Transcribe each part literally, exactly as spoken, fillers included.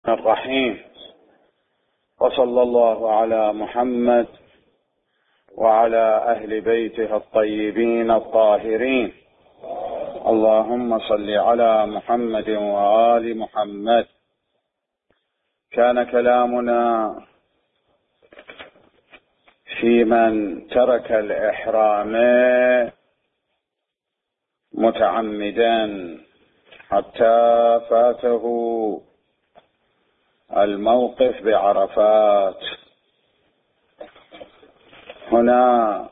الرحيم. وصلى الله على محمد وعلى أهل بيته الطيبين الطاهرين. اللهم صل على محمد وآل محمد. كان كلامنا في من ترك الإحرام متعمدا حتى فاته الموقف بعرفات. هنا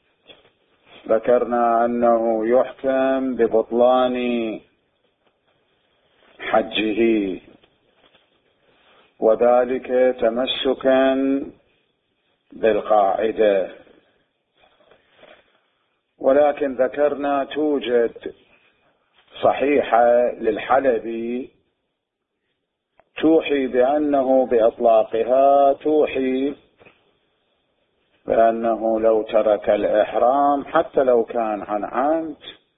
ذكرنا أنه يحكم ببطلان حجه، وذلك تمسكا بالقاعدة. ولكن ذكرنا توجد صحيحة للحلبي توحي بأنه بإطلاقها توحي بأنه لو ترك الإحرام حتى لو كان عن عمد،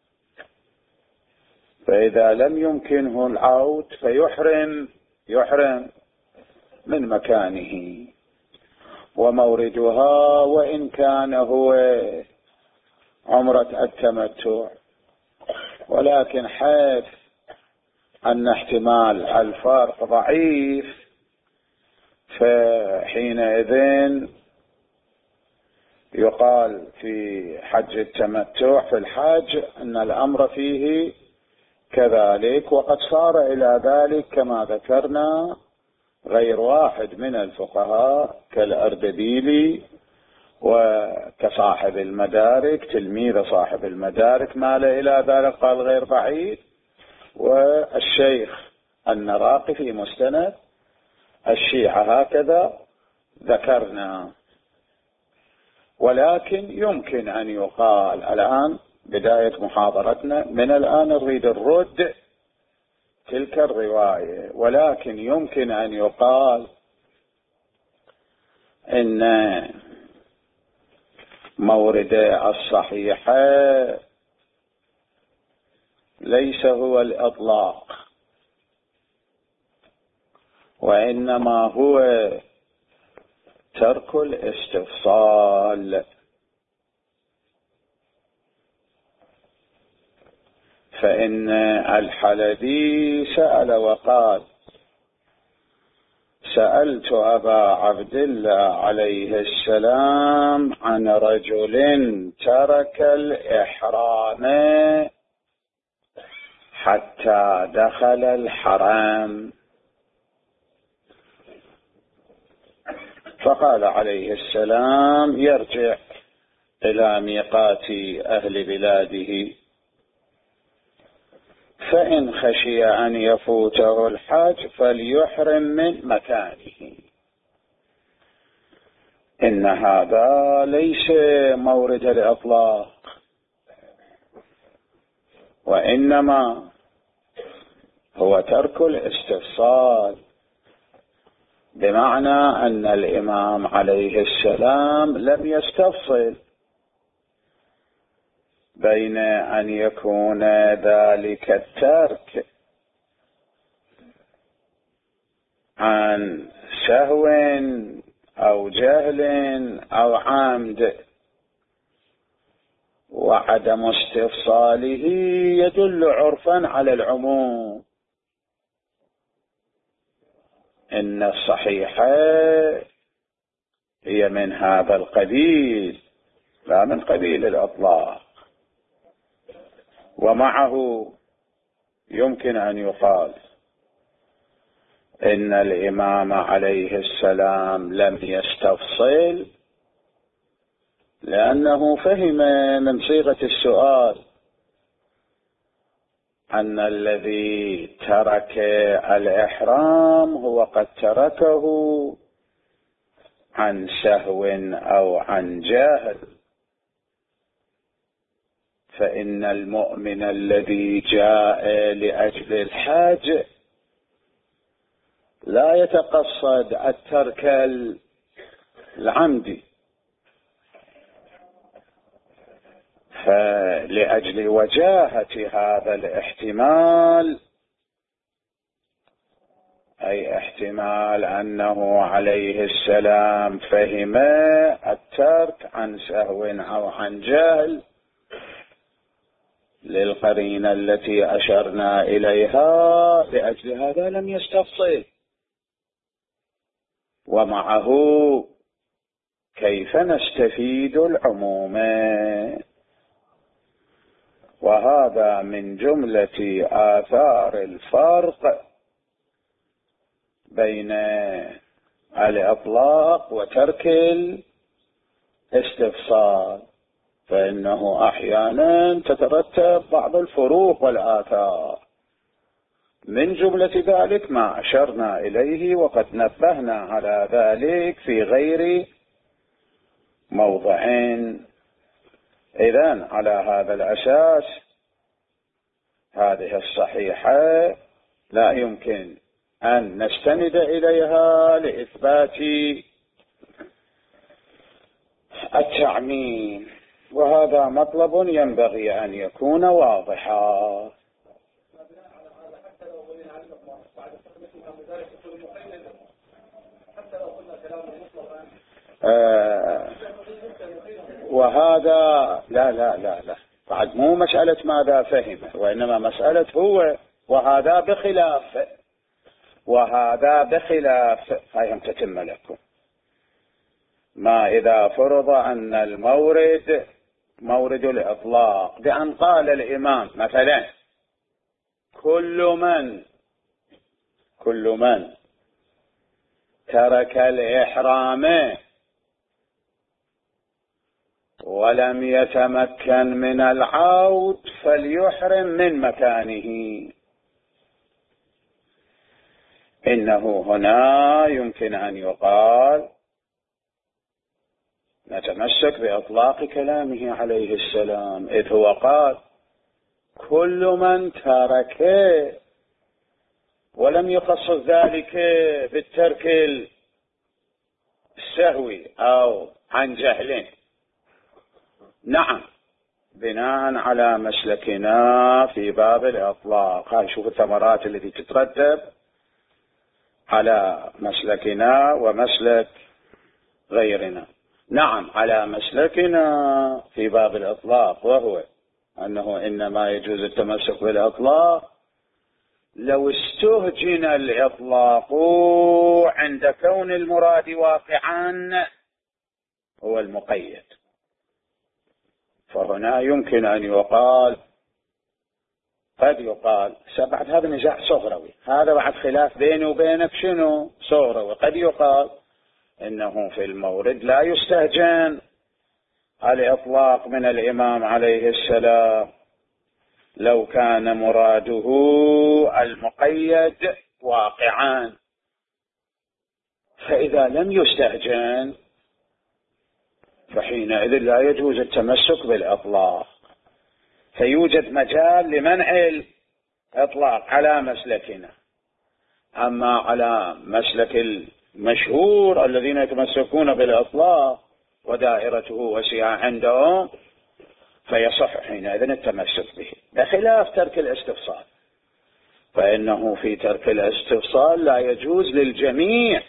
فإذا لم يمكنه العود فيحرم يحرم من مكانه. وموردها وإن كان هو عمرة التمتع، ولكن حيث أن احتمال الفرق ضعيف، فحينئذ يقال في حج التمتع في الحج أن الأمر فيه كذلك. وقد صار إلى ذلك كما ذكرنا غير واحد من الفقهاء كالأردبيلي وكصاحب المدارك تلميذ صاحب المدارك مال إلى ذلك، قال غير بعيد. والشيخ النراقي في مستند الشيعة هكذا ذكرنا. ولكن يمكن أن يقال الآن بداية محاضرتنا من الآن نريد الرد تلك الرواية، ولكن يمكن أن يقال إن مورد الصحيحة ليس هو الإطلاق، وإنما هو ترك الاستفصال. فإن الحلبي سأل وقال: سألت أبا عبد الله عليه السلام عن رجل ترك الإحرام حتى دخل الحرم، فقال عليه السلام: يرجع إلى ميقات أهل بلاده، فإن خشي أن يفوته الحج فليحرم من مكانه. إن هذا ليس مورد الإطلاق، وإنما هو ترك الاستفصال، بمعنى أن الإمام عليه السلام لم يستفصل بين أن يكون ذلك الترك عن سهو أو جهل أو عمد، وعدم استفصاله يدل عرفا على العموم. إن الصحيحة هي من هذا القبيل لا من قبيل الإطلاق. ومعه يمكن أن يقال إن الإمام عليه السلام لم يستفصل، لأنه فهم من صيغة السؤال أن الذي ترك الإحرام هو قد تركه عن سهو أو عن جهل. فإن المؤمن الذي جاء لأجل الحج لا يتقصد الترك العمدي، فلأجل وجاهة هذا الاحتمال أي احتمال أنه عليه السلام فهم الترك عن سهو أو عن جهل للقرينة التي أشرنا إليها، لأجل هذا لم يستفصل. ومعه كيف نستفيد العموم؟ وهذا من جملة آثار الفرق بين الإطلاق وترك الاستفصال، فإنه أحيانا تترتب بعض الفروق والآثار، من جملة ذلك ما أشرنا إليه وقد نبهنا على ذلك في غير موضعين. إذن على هذا الأساس هذه الصحيحة لا يمكن أن نستند إليها لإثبات التعميم، وهذا مطلب ينبغي أن يكون واضحا. آه وهذا لا لا لا لا بعد مو مسألة ماذا فهم، وإنما مسألة هو وهذا بخلاف وهذا بخلاف. فهم تتم لكم ما إذا فرض أن المورد مورد الإطلاق، بأن قال الإمام مثلا كل من كل من ترك الإحرام ولم يتمكن من العود فليحرم من مكانه. إنه هنا يمكن أن يقال نتمسك بإطلاق كلامه عليه السلام، إذ هو قال كل من ترك ولم يخصص ذلك بالترك السهوي أو عن جهل. نعم، بناء على مسلكنا في باب الإطلاق، هاي شوف الثمرات التي تترتب على مسلكنا ومسلك غيرنا. نعم، على مسلكنا في باب الإطلاق، وهو أنه إنما يجوز التمسك بالإطلاق لو استهجن الإطلاق عند كون المراد واقعا هو المقيد. فهنا يمكن أن يقال، قد يقال بعد هذا نزاع صغروي، هذا بعد خلاف بيني وبينك شنو صغروي، قد يقال إنه في المورد لا يستهجن الإطلاق من الإمام عليه السلام لو كان مراده المقيد واقعا، فإذا لم يستهجن فحينئذ لا يجوز التمسك بالإطلاق، فيوجد مجال لمنع الإطلاق على مسلكنا. أما على مسلك المشهور الذين يتمسكون بالإطلاق ودائرته وسيعة عندهم فيصح حينئذ التمسك به، بخلاف ترك الاستفصال، فإنه في ترك الاستفصال لا يجوز للجميع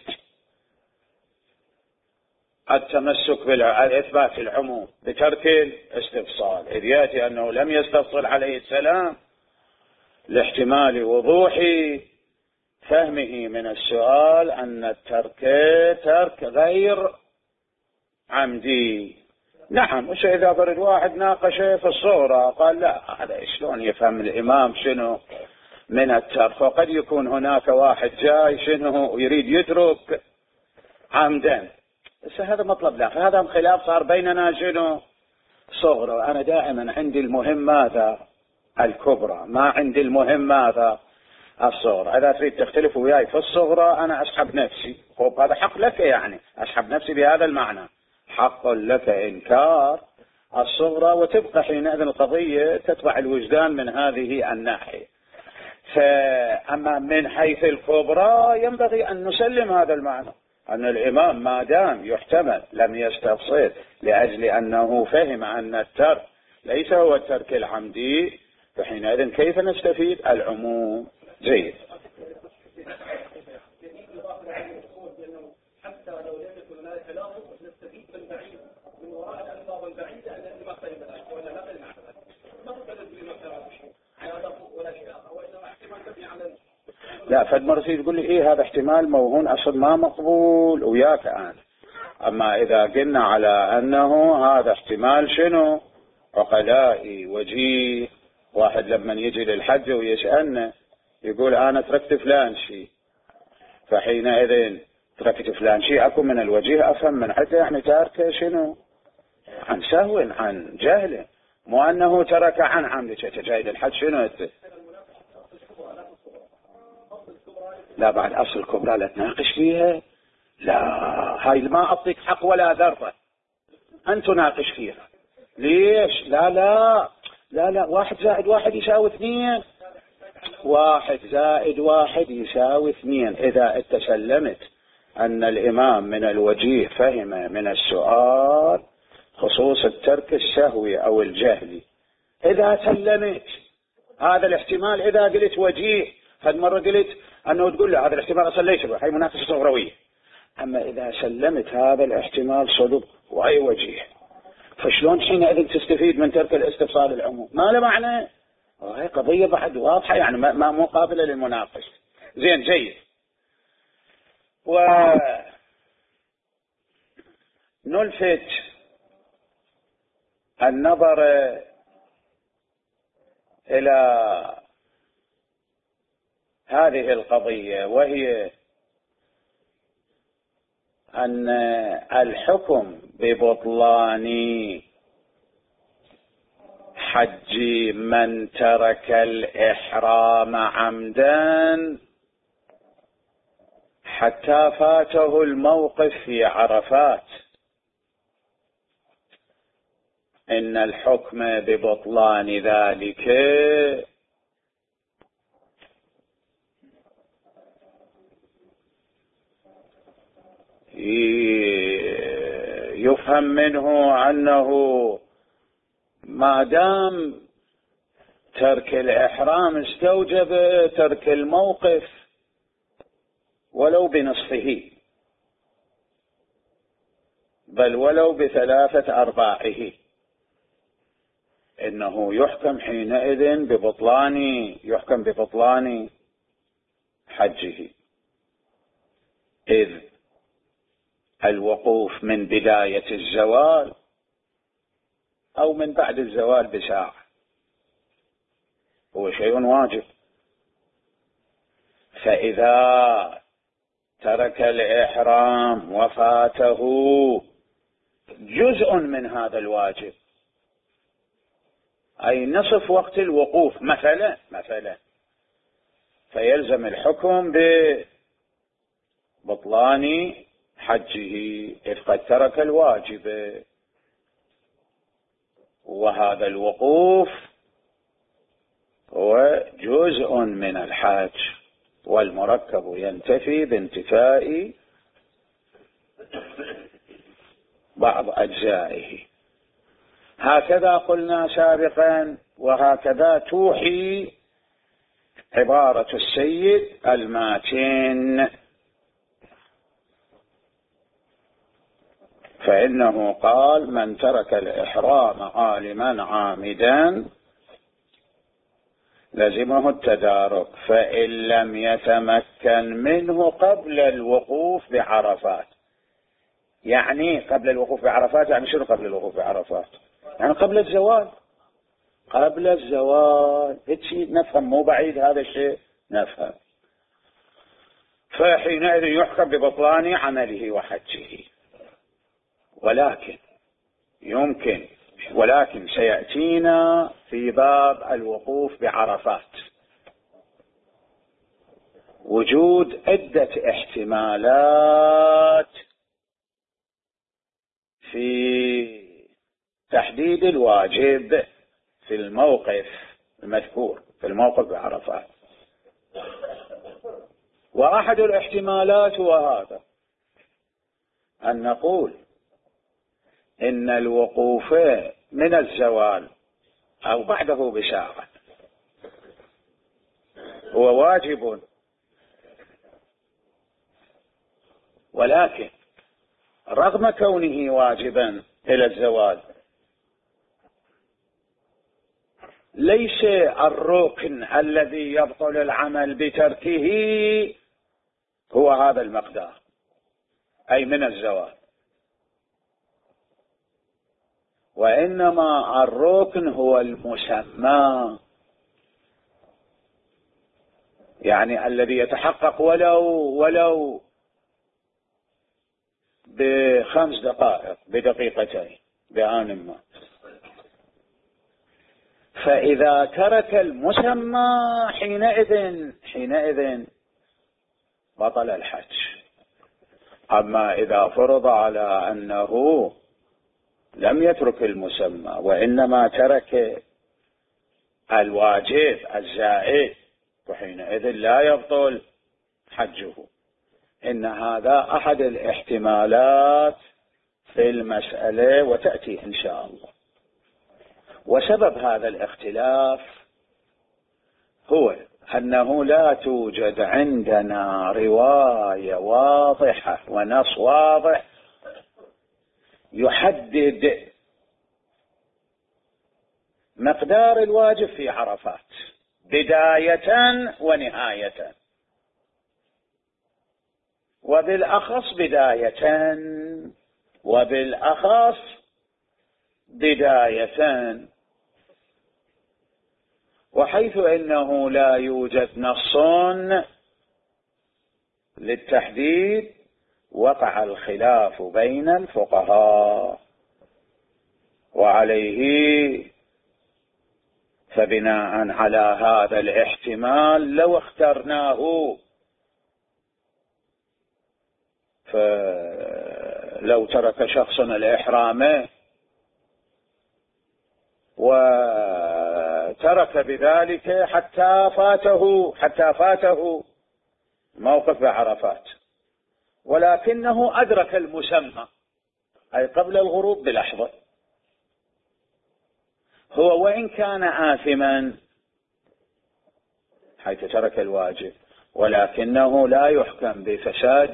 التمسك بالإثبات العموم بترك الاستفصال، إذ يأتي أنه لم يستفصل عليه السلام لاحتمال وضوح فهمه من السؤال أن الترك ترك غير عمدي. نعم، وش إذا فرد واحد ناقش في الصورة قال لا هذا شلون يفهم الإمام شنو من الترك، وقد يكون هناك واحد جاي شنو يريد يترك عمدا، بس هذا مطلب لا، فهذا خلاف صار بيننا شنو صغرى. أنا دائما عندي المهمات الكبرى، ما عندي المهمات الصغرى. إذا تريد تختلف وياي في الصغرى أنا أسحب نفسي، هذا حق لك، يعني أسحب نفسي بهذا المعنى، حق لك إنكار الصغرى وتبقى حينئذ القضية تتبع الوجدان من هذه الناحية. فأما من حيث الكبرى ينبغي أن نسلم هذا المعنى، أن الإمام ما دام يحتمل لم يستفصل لأجل أنه فهم أن الترك ليس هو الترك العمدي، فحينئذ كيف نستفيد العموم؟ جيد. لا، فد مرة تقول لي إيه هذا احتمال موهون أصل ما مقبول وياك أنا. أما إذا قلنا على أنه هذا احتمال شنو؟ عقلائي وجيه. واحد لما يجي للحج ويسألنا يقول أنا تركت فلان شيء، فحينئذ تركت فلان شيء أكون من الوجيه أفهم من حتى يعني تاركه شنو؟ عن سهو، عن جهل، مو أنه ترك عن عمد. جاي للحج شنو أنت؟ لا بعد أصل الكبرى لا تناقش فيها. لا هاي ما أعطيك حق ولا ذرة أن تناقش فيها. ليش؟ لا لا لا لا واحد زائد واحد يساوي اثنين. واحد زائد واحد يساوي اثنين إذا انت سلمت أن الإمام من الوجيه فهم من السؤال خصوص الترك السهوي أو الجهلي. إذا سلمت هذا الاحتمال، إذا قلت وجيه هذه مرة قلت أنه تقول له هذا الاحتمال أصلا ليش هي مناقشة صغروية. أما إذا سلمت هذا الاحتمال صدق وأي وجيه، فشلون حينئذ تستفيد من ترك الاستفصال العموم؟ ما له معنى. وهي قضية بعد واضحة يعني ما مو قابلة للمناقشة. زين جيد. ونلفت النظر إلى هذه القضية، وهي أن الحكم ببطلان حج من ترك الإحرام عمدا حتى فاته الموقف في عرفات، إن الحكم ببطلان ذلك يفهم منه أنه ما دام ترك الإحرام استوجب ترك الموقف ولو بنصفه، بل ولو بثلاثة أرباعه، إنه يحكم حينئذ ببطلان يحكم ببطلان حجه، إذ الوقوف من بداية الزوال أو من بعد الزوال بساعة هو شيء واجب. فإذا ترك الإحرام وفاته جزء من هذا الواجب، أي نصف وقت الوقوف مثلا مثلا فيلزم الحكم ببطلان حجه، إذ قد ترك الواجب، وهذا الوقوف هو جزء من الحج، والمركب ينتفي بانتفاء بعض أجزائه. هكذا قلنا سابقا، وهكذا توحي عبارة السيد الماتن، فإنه قال من ترك الإحرام عالما عامدا لزمه التدارك، فإن لم يتمكن منه قبل الوقوف بعرفات. يعني قبل الوقوف بعرفات يعني شنو قبل الوقوف بعرفات؟ يعني قبل الزوال. قبل الزوال هيك نفهم، مو بعيد هذا الشيء نفهم. فحينئذ يحكم ببطلان عمله وحجه. ولكن يمكن ولكن سيأتينا في باب الوقوف بعرفات وجود عدة احتمالات في تحديد الواجب في الموقف المذكور في الموقف بعرفات. وأحد الاحتمالات هو هذا، أن نقول إن الوقوف من الزوال أو بعده بساعة هو واجب، ولكن رغم كونه واجبا إلى الزوال ليس الركن الذي يبطل العمل بتركه هو هذا المقدار، أي من الزوال، وإنما الركن هو المسمى، يعني الذي يتحقق ولو ولو بخمس دقائق، بدقيقتين، بآن ما. فإذا ترك المسمى حينئذ حينئذ بطل الحج. أما إذا فرض على أنه لم يترك المسمى وإنما ترك الواجب الزائد، وحينئذ لا يبطل حجه. إن هذا أحد الاحتمالات في المسألة وتأتي إن شاء الله. وسبب هذا الاختلاف هو أنه لا توجد عندنا رواية واضحة ونص واضح يحدد مقدار الواجب في عرفات بداية ونهاية، وبالأخص بداية وبالأخص بداية. وحيث إنه لا يوجد نص للتحديد وقع الخلاف بين الفقهاء، وعليه فبناء على هذا الاحتمال لو اخترناه، فلو ترك شخص الإحرام وترك بذلك حتى فاته حتى فاته موقف بعرفات، ولكنه أدرك المسمى أي قبل الغروب بلحظة، هو وإن كان آثما حيث ترك الواجب، ولكنه لا يحكم بفساد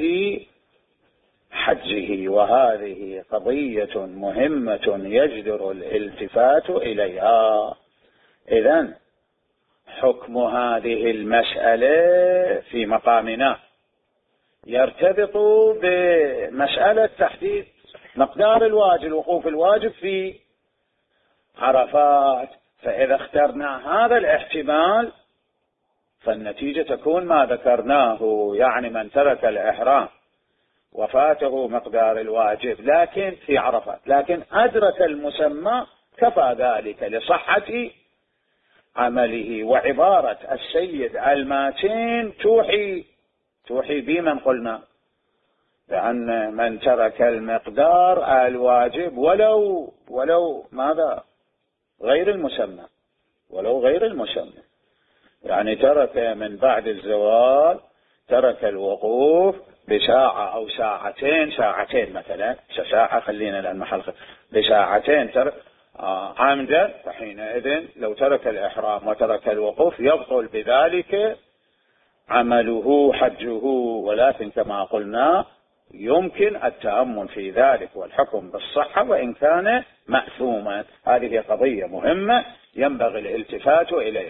حجه. وهذه قضية مهمة يجدر الالتفات إليها. إذن حكم هذه المسألة في مقامنا يرتبط بمسألة تحديد مقدار الواجب، الوقوف الواجب في عرفات. فإذا اخترنا هذا الاحتمال فالنتيجة تكون ما ذكرناه، يعني من ترك الإحرام وفاته مقدار الواجب لكن في عرفات لكن أدرك المسمى كفى ذلك لصحة عمله. وعبارة السيد الماتين توحي توحي بمن قلنا لأن من ترك المقدار الواجب ولو ولو ماذا غير المسمى ولو غير المسمى، يعني ترك من بعد الزوال، ترك الوقوف بساعة أو ساعتين ساعتين مثلا ساعة خلينا لأن محل بساعتين ترك آه عمدا، فحينئذ لو ترك الإحرام وترك الوقوف يبطل بذلك عمله حجه. ولكن كما قلنا يمكن التأمل في ذلك والحكم بالصحة وإن كان مأثوما. هذه قضية مهمة ينبغي الالتفات إليها.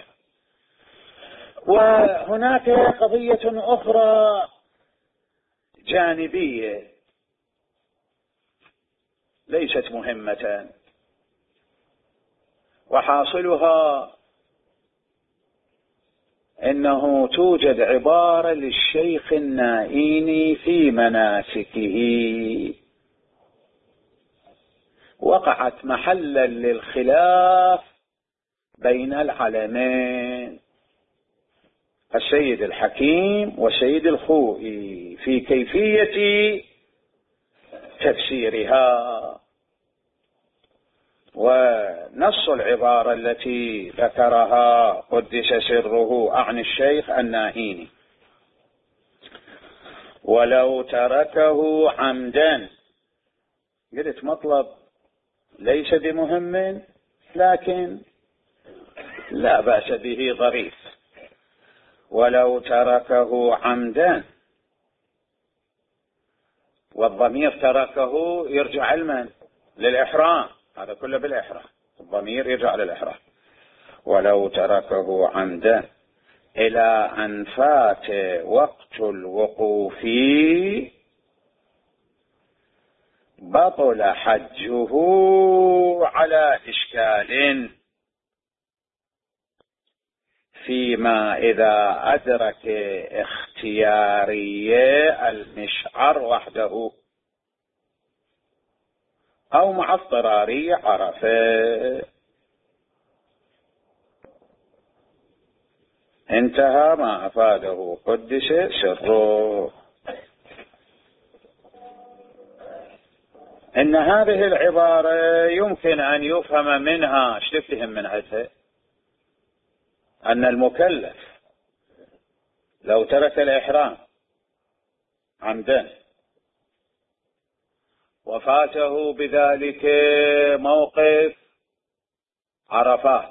وهناك قضية أخرى جانبية ليست مهمة، وحاصلها إنه توجد عبارة للشيخ النائيني في مناسكه وقعت محلا للخلاف بين العلمين السيد الحكيم والسيد الخوئي في كيفية تفسيرها. ونص العبارة التي ذكرها قدس سره عن الشيخ النائيني: ولو تركه عمدا. قلت مطلب ليس بمهم لكن لا بأس به ظريف. ولو تركه عمدا، والضمير تركه يرجع علما للإحرام، هذا كله بالإحرام، الضمير يرجع للإحرام. ولو تركه عمدا إلى أن فات وقت الوقوف بطل حجه على إشكال فيما إذا أدرك اختياري المشعر وحده أو مع اضطراري عرفه. انتهى ما أفاده قدس سره. إن هذه العبارة يمكن أن يفهم منها، ايش تفهم من هذا؟ أن المكلف لو ترك الإحرام عمدا وفاته بذلك موقف عرفات،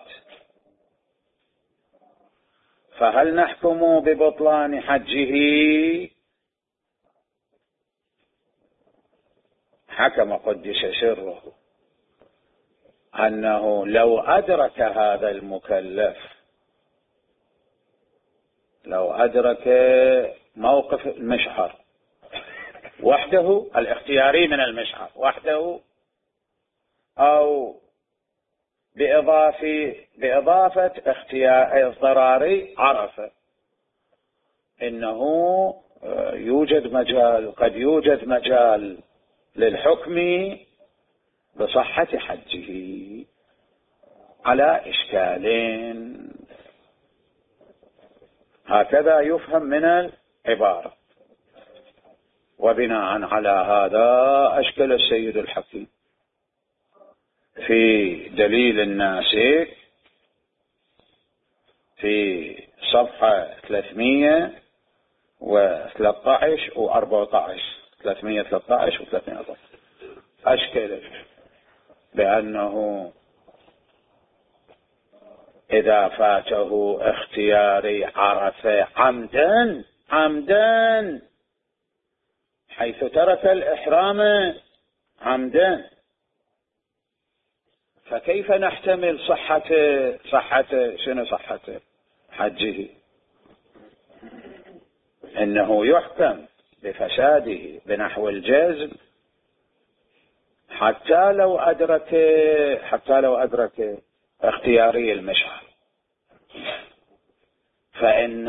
فهل نحكم ببطلان حجه؟ حكم قدس سره أنه لو أدرك هذا المكلف، لو أدرك موقف المشعر وحده، الاختياري من المشعر وحده، أو بإضافة بإضافة اختيار اضطراري عرفة، إنه يوجد مجال، قد يوجد مجال للحكم بصحة حجه على إشكالين. هكذا يفهم من العبارة. وبناء على هذا أشكل السيد الحكيم في دليل الناسك في صفحة ثلاثمئة وثلاثة عشر وأربعة عشر، ثلاثمئة وثلاثة عشر وثلاثمئة وأربعة عشر، أشكل بأنه إذا فاته اختياري عرفة عمدا عمدا حيث ترك الإحرام عمدا، فكيف نحتمل صحة صحة شنو صحة حجه؟ إنه يحكم بفساده بنحو الجزم حتى لو أدرك حتى لو أدرك اختياري المشعر، فإن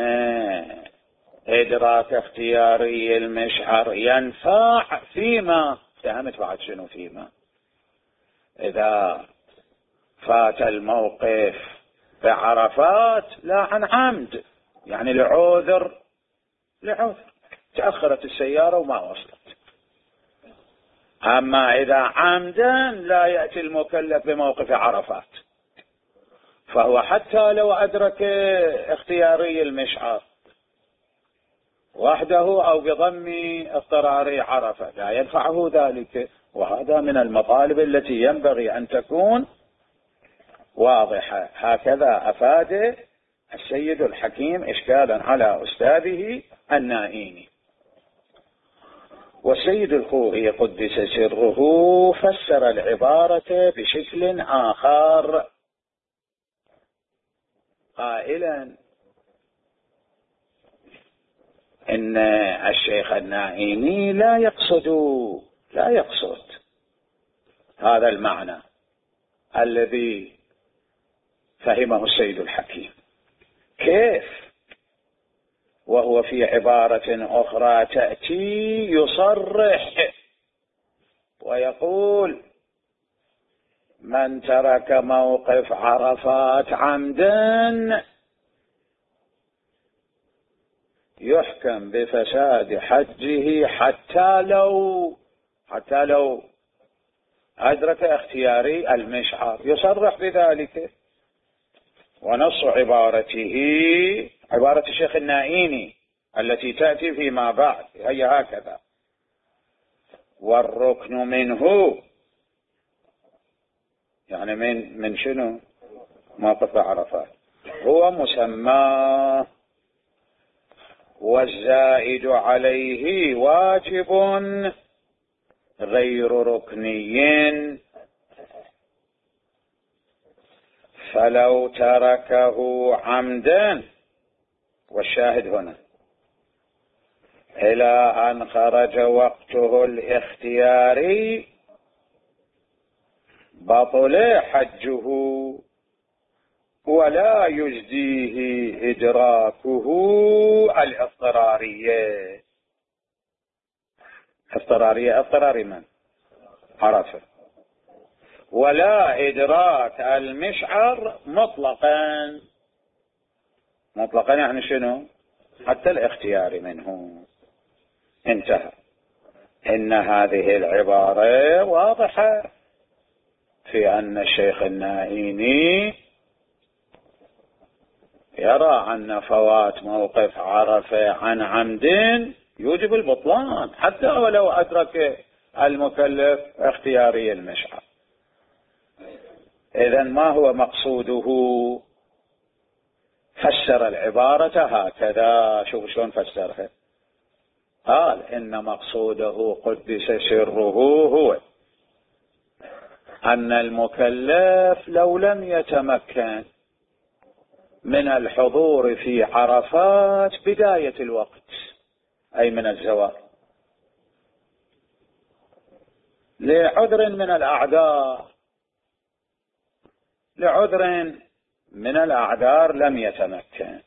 إدراك اختياري المشعر ينفع فيما فهمت بعد شنو فيما إذا فات الموقف بعرفات لا عن عمد، يعني لعذر لعذر تأخرت السيارة وما وصلت. أما إذا عمدا لا يأتي المكلف بموقف عرفات، فهو حتى لو أدرك اختياري المشعر وحده أو بضم اضطراري عرفة لا ينفعه ذلك. وهذا من المطالب التي ينبغي أن تكون واضحة. هكذا أفاد السيد الحكيم إشكالا على أستاذه النائيني. والسيد الخوئي قدس سره فسر العبارة بشكل آخر قائلا إن الشيخ النائيني لا يقصد لا يقصد هذا المعنى الذي فهمه السيد الحكيم. كيف وهو في عبارة أخرى تأتي يصرح ويقول من ترك موقف عرفات عمدا يحكم بفساد حجه حتى لو حتى لو أدرك اختياري المشعر، يصرح بذلك. ونص عبارته عبارة الشيخ النائيني التي تأتي فيما بعد هي هكذا: والركن منه، يعني من من شنو؟ موقف عرفات، هو مسمى، والزائد عليه واجب غير ركني، فلو تركه عمدا، والشاهد هنا إلى أن خرج وقته الاختياري بطل حجه ولا يجديه إدراكه الاضطرارية. اضطرارية اضطراري من عرفه، ولا إدراك المشعر مطلقا. مطلقا يعني شنو؟ حتى الاختيار منه. انتهى. إن هذه العبارة واضحة في أن الشيخ النائيني يرى أن فوات موقف عرفة عن عمد يوجب البطلان حتى ولو أدرك المكلف اختياري المشعر. إذن ما هو مقصوده؟ فسر العبارة هكذا. شوف شلون فسرها. قال إن مقصوده قدس سره هو أن المكلف لو لم يتمكن من الحضور في عرفات بداية الوقت، أي من الزوال، لعذر من الأعذار لعذر من الأعذار لم يتمكن،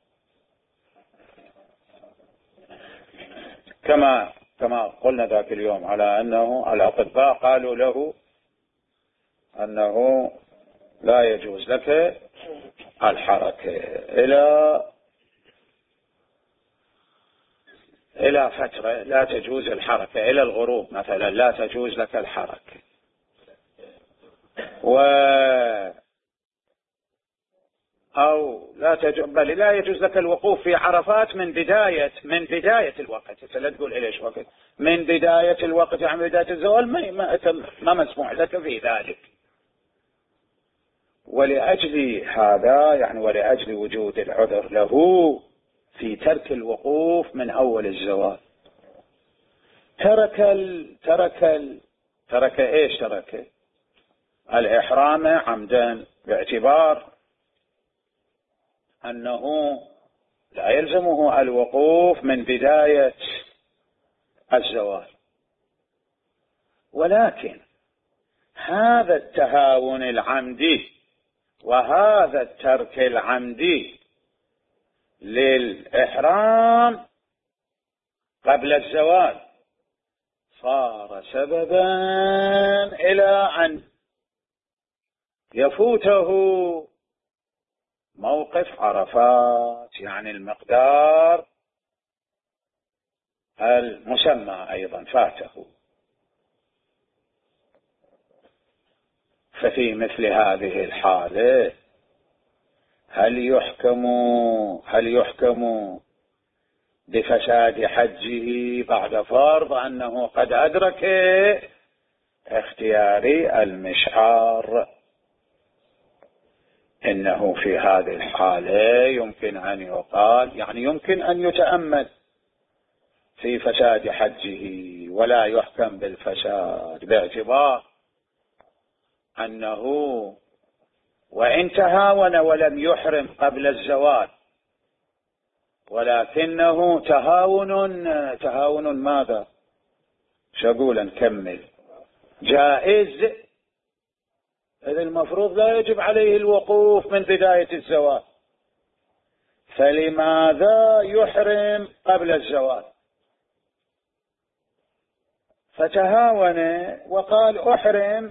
كما كما قلنا ذاك اليوم على أنه الأطباء قالوا له أنه لا يجوز لك الحركة إلى إلى فترة، لا تجوز الحركة إلى الغروب مثلا، لا تجوز لك الحركة، و أو لا تجوز بل لا يجوز لك الوقوف في عرفات من بداية من بداية الوقت. لا تقول إليش وقت من بداية الوقت، يعني بداية الزوال ما ما, ما مسموح لك في ذلك. ولأجل هذا يعني ولأجل وجود العذر له في ترك الوقوف من أول الزوال ترك ال ترك ال ترك إيش ترك الإحرام عمدا، باعتبار أنه لا يلزمه الوقوف من بداية الزوال. ولكن هذا التهاون العمدي وهذا الترك العمدي للإحرام قبل الزوال صار سببا إلى أن يفوته موقف عرفات، يعني المقدار المسمى أيضا فاته. ففي مثل هذه الحالة هل يحكم هل يحكم بفساد حجه بعد فرض أنه قد أدرك اختياري المشعار؟ إنه في هذه الحالة يمكن أن يقال يعني يمكن أن يتأمل في فساد حجه ولا يحكم بالفساد، باعتبار أنه وإن تهاون ولم يحرم قبل الزوال ولكنه تهاون تهاون ماذا؟ شقول نكمل جائز، إذا المفروض لا يجب عليه الوقوف من بداية الزوال، فلماذا يحرم قبل الزوال؟ فتهاون وقال أحرم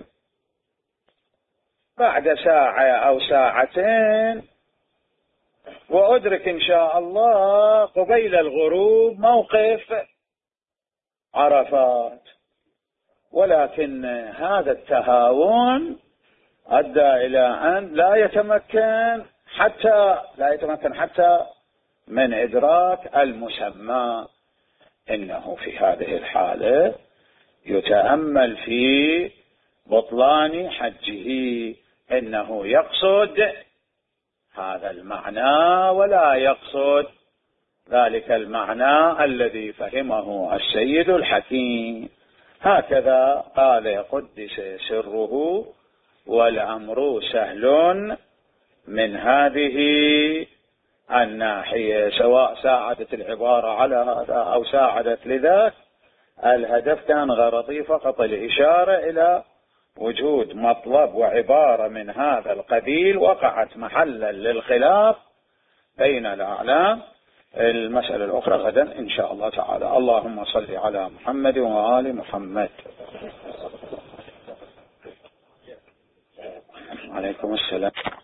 بعد ساعة أو ساعتين وأدرك إن شاء الله قبيل الغروب موقف عرفات. ولكن هذا التهاون أدى إلى أن لا يتمكن حتى لا يتمكن حتى من إدراك المسمى. إنه في هذه الحالة يتأمل في بطلان حجه، إنه يقصد هذا المعنى ولا يقصد ذلك المعنى الذي فهمه السيد الحكيم. هكذا قال قدس سره والأمر سهل من هذه الناحية، سواء ساعدت العبارة على هذا أو ساعدت لذاك. الهدف كان غرضي فقط الإشارة إلى وجود مطلب وعبارة من هذا القبيل وقعت محلا للخلاف بين الأعلام. المسألة الأخرى غدا إن شاء الله تعالى. اللهم صل على محمد وآل محمد. عليكم السلام.